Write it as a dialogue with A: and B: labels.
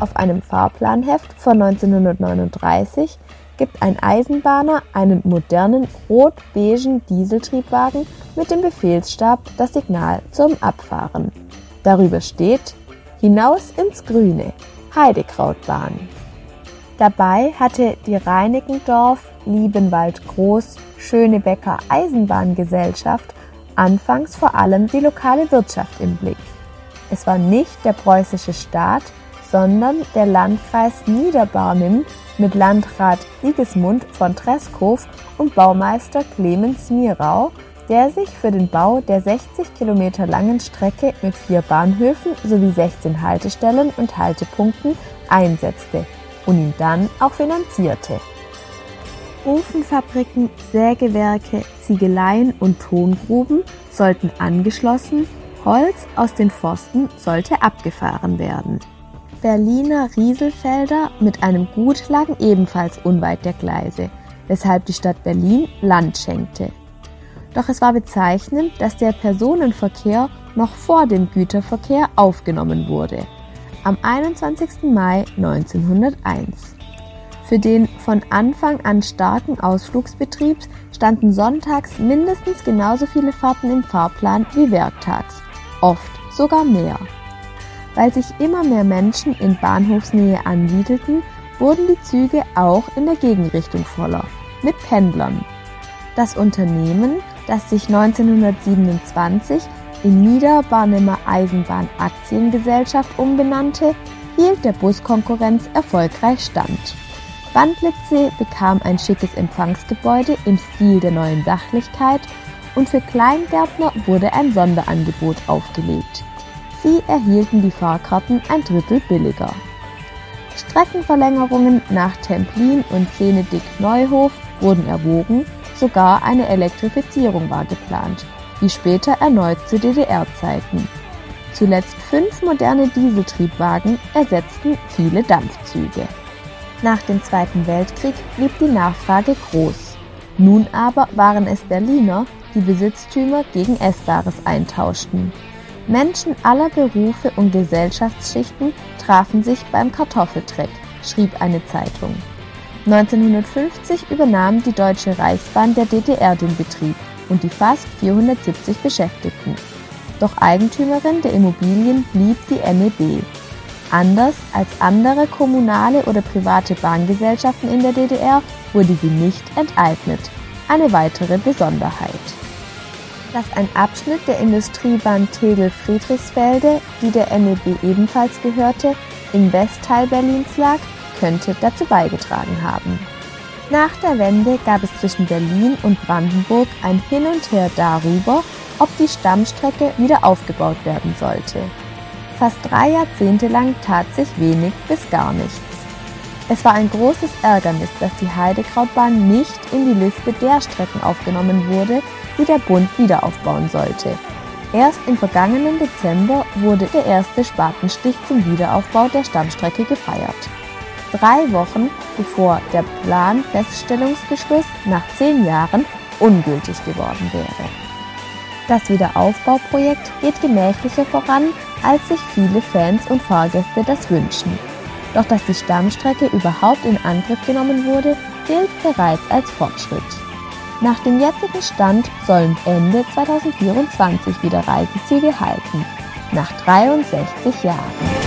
A: auf einem Fahrplanheft von 1939 gibt ein Eisenbahner einen modernen rot-beigen Dieseltriebwagen mit dem Befehlsstab das Signal zum Abfahren. Darüber steht: Hinaus ins Grüne, Heidekrautbahn. Dabei hatte die Reinickendorf-Liebenwald-Groß-Schönebecker Eisenbahngesellschaft anfangs vor allem die lokale Wirtschaft im Blick. Es war nicht der preußische Staat, sondern der Landkreis Niederbarnim mit Landrat Sigismund von Treschow und Baumeister Clemens Mierau, der sich für den Bau der 60 Kilometer langen Strecke mit 4 Bahnhöfen sowie 16 Haltestellen und Haltepunkten einsetzte und ihn dann auch finanzierte. Ofenfabriken, Sägewerke, Ziegeleien und Tongruben sollten angeschlossen, Holz aus den Forsten sollte abgefahren werden. Berliner Rieselfelder mit einem Gut lagen ebenfalls unweit der Gleise, weshalb die Stadt Berlin Land schenkte. Doch es war bezeichnend, dass der Personenverkehr noch vor dem Güterverkehr aufgenommen wurde, am 21. Mai 1901. Für den von Anfang an starken Ausflugsbetrieb standen sonntags mindestens genauso viele Fahrten im Fahrplan wie werktags, oft sogar mehr. Weil sich immer mehr Menschen in Bahnhofsnähe ansiedelten, wurden die Züge auch in der Gegenrichtung voller, mit Pendlern. Das Unternehmen, das sich 1927 in Niederbarnimer Eisenbahn-Aktiengesellschaft umbenannte, hielt der Buskonkurrenz erfolgreich stand. Bandlitze bekam ein schickes Empfangsgebäude im Stil der Neuen Sachlichkeit und für Kleingärtner wurde ein Sonderangebot aufgelegt. Sie erhielten die Fahrkarten ein Drittel billiger. Streckenverlängerungen nach Templin und Benedikt-Neuhof wurden erwogen, sogar eine Elektrifizierung war geplant, wie später erneut zu DDR-Zeiten. Zuletzt 5 moderne Dieseltriebwagen ersetzten viele Dampfzüge. Nach dem Zweiten Weltkrieg blieb die Nachfrage groß. Nun aber waren es Berliner, die Besitztümer gegen Essbares eintauschten. Menschen aller Berufe und Gesellschaftsschichten trafen sich beim Kartoffeltreck, schrieb eine Zeitung. 1950 übernahm die Deutsche Reichsbahn der DDR den Betrieb und die fast 470 Beschäftigten. Doch Eigentümerin der Immobilien blieb die NEB. Anders als andere kommunale oder private Bahngesellschaften in der DDR wurde sie nicht enteignet. Eine weitere Besonderheit. Dass ein Abschnitt der Industriebahn Tegel-Friedrichsfelde, die der NEB ebenfalls gehörte, im Westteil Berlins lag, könnte dazu beigetragen haben. Nach der Wende gab es zwischen Berlin und Brandenburg ein Hin und Her darüber, ob die Stammstrecke wieder aufgebaut werden sollte. Fast 3 Jahrzehnte lang tat sich wenig bis gar nichts. Es war ein großes Ärgernis, dass die Heidekrautbahn nicht in die Liste der Strecken aufgenommen wurde, die der Bund wiederaufbauen sollte. Erst im vergangenen Dezember wurde der erste Spatenstich zum Wiederaufbau der Stammstrecke gefeiert. 3 Wochen bevor der Planfeststellungsbeschluss nach 10 Jahren ungültig geworden wäre. Das Wiederaufbauprojekt geht gemächlicher voran, als sich viele Fans und Fahrgäste das wünschen. Doch dass die Stammstrecke überhaupt in Angriff genommen wurde, gilt bereits als Fortschritt. Nach dem jetzigen Stand sollen Ende 2024 wieder Reisezüge halten, nach 63 Jahren.